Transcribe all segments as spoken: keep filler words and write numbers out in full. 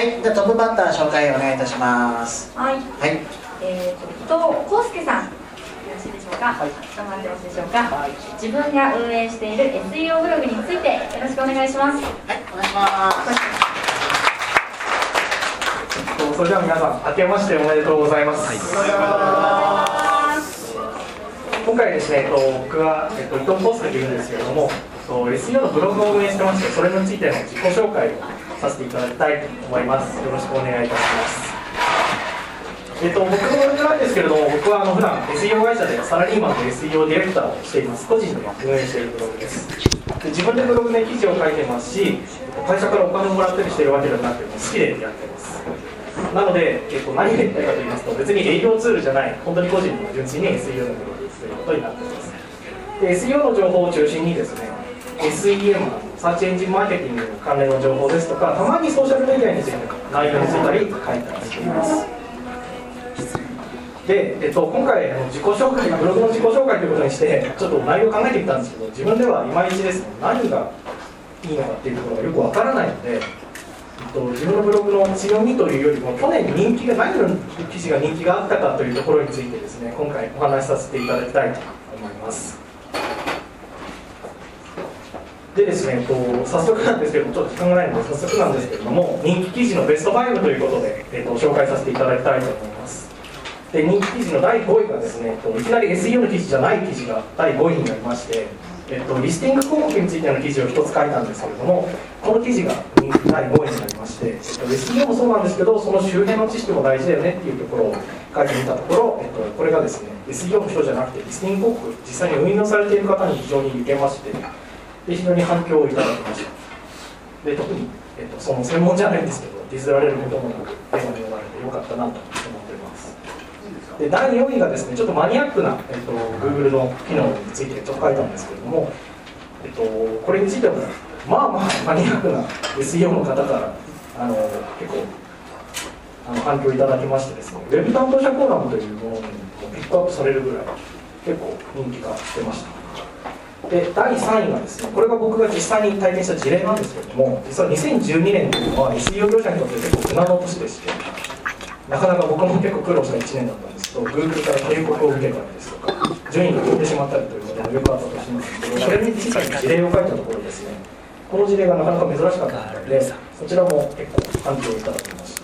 、じゃあトップバッター紹介お願いいたします。 はい。 はい。 えっと伊藤康介さん、よろしいでしょうか。はい。頑張ってますでしょうか。はい。自分が運営している エスイーオー ブログについてよろしくお願いします。 はい、お願いします。 それでは皆さん、明けましておめでとうございます。はい、今回ですね、僕は、えっと、伊藤康介というんですけれども、エスイーオー のブログを運営してまして、それについての自己紹介をさせていただきたいと思います。よろしくお願いいたします。えっと、僕のブログなんですけれども、僕はあの普段 エスイーオー 会社でサラリーマンと エスイーオー ディレクターをしています。個人で運営しているブログです。で、自分でブログで記事を書いてますし、会社からお金をもらったりしているわけではなくて、好きでやってます。なので、えっと、何が言いたいかと言いますと、別に営業ツールじゃない、本当に個人の純粋に エスイーオー のブログということになっています。で、エスイーオー の情報を中心にですね、エスイーエム、サーチエンジンマーケティング関連の情報ですとか、たまにソーシャルメディアについて内容についたり書いたりしています。で、えっと、今回自己紹介、ブログの自己紹介ということにしてちょっと内容を考えてみたんですけど、自分ではいまいちですね、何がいいのかっていうところがよくわからないので、えっと、自分のブログの強みというよりも、去年人気が何の記事が人気があったかというところについてですね、今回お話しさせていただきたいと思います。でですね、えっと、早速なんですけども、ちょっと時間がないので早速なんですけれども、人気記事のベストファイブということで、えっと、紹介させていただきたいと思います。で、人気記事のだいごいがですね、いきなり エスイーオー の記事じゃない記事がだいごいになりまして、えっと、リスティング広告についての記事をひとつ書いたんですけれども、この記事が人気だいごいになりまして、えっと、エスイーオー もそうなんですけど、その周辺の知識も大事だよねっていうところを書いてみたところ、えっと、これがですね、エスイーオー の人じゃなくてリスティング広告実際に運用されている方に非常に受けまして、で非常に反響をいただきました。で、特に、えっと、その専門じゃないんですけど、ディスられることもなくテーマに読まれてよかったなと思っています。で、だいよんいがですね、ちょっとマニアックな、えっと、Google の機能についてちょっと書いたんですけれども、えっと、これについてもまあまあマニアックな エスイーオー の方からあの結構あの反響いただきましてですね、ウェブ担当者コーナムというものにピックアップされるぐらい結構人気がしてました。で、だいさんいがですね、これが僕が実際に体験した事例なんですけれども、実はにせんじゅうにねんというのは エスイーオー 業者にとって結構船の年でして、なかなか僕も結構苦労したいちねんだったんですけど、Google から警告を受けたりですとか、順位が消えてしまったりということもよくあったとしますけど、それについての事例を書いたところですね、この事例がなかなか珍しかったので、そちらも結構反響をいただきました。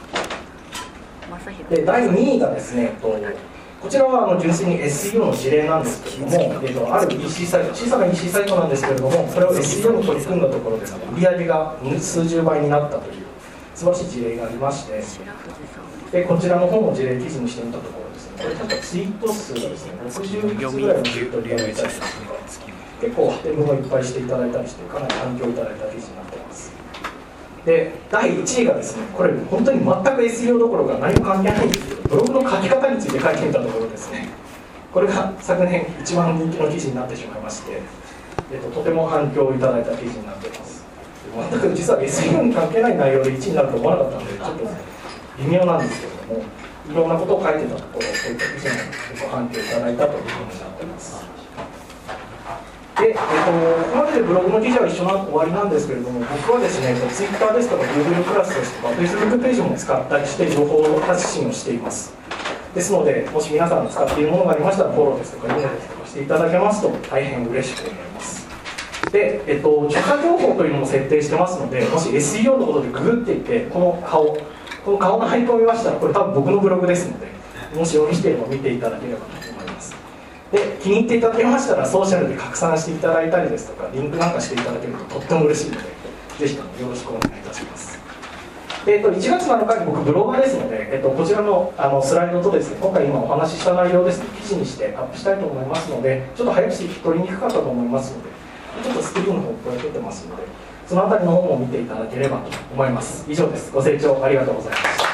で、だいにいがですね、こちらはあの純粋に エスイーオー の事例なんですけれども、えっと、ある イーシー サイト、小さな イーシー サイトなんですけれども、それを エスイーオー に取り組んだところですね、売り上げが数十倍になったという素晴らしい事例がありまして、でこちらの方の事例記事にしてみたところですね、これ確かツイート数がですね、ろくじゅういくつぐらいのツイートをいただいたりですとか、結構テーマもいっぱいしていただいたりして、かなり反響いただいた記事になっています。で、だいいちいがですね、これ本当に全く エスイーオー どころか何も関係ないんですけど、ブログの書き方について書いてみたところですね、これが昨年一番人気の記事になってしまいまして、えっと、とても反響をいただいた記事になっています。全く実は エスイーオー に関係ない内容でいちいになると思わなかったので、ちょっと微妙なんですけれども、いろんなことを書いてたところ、そういった記事に結構反響いただいたというふうになっています。で、えっと、ここまででブログの記事は一緒な終わりなんですけれども、僕はですね、Twitter ですとか Google プラスですとか Facebook ページも使ったりして情報発信をしています。ですので、もし皆さんが使っているものがありましたら、フォローですとかいいねですとかしていただけますと大変嬉しく思います。で、えっと、著者情報というのも設定してますので、もし エスイーオー のことでググっていって、この顔、この顔の背景を見ましたら、これ多分僕のブログですので、もしお見していれば見ていただければと思います。で、気に入っていただけましたら、ソーシャルで拡散していただいたりですとか、リンクなんかしていただけるととっても嬉しいので、ぜひともよろしくお願いいたします。で、えっと、いちがつなのかに僕、ブロガーですので、えっと、こちらの、あのスライドとですね、今回今お話しした内容ですね、記事にしてアップしたいと思いますので、ちょっと早口取りにくかったと思いますので、ちょっとスクリーンの方これ出てますので、そのあたりの方も見ていただければと思います。以上です。ご清聴ありがとうございました。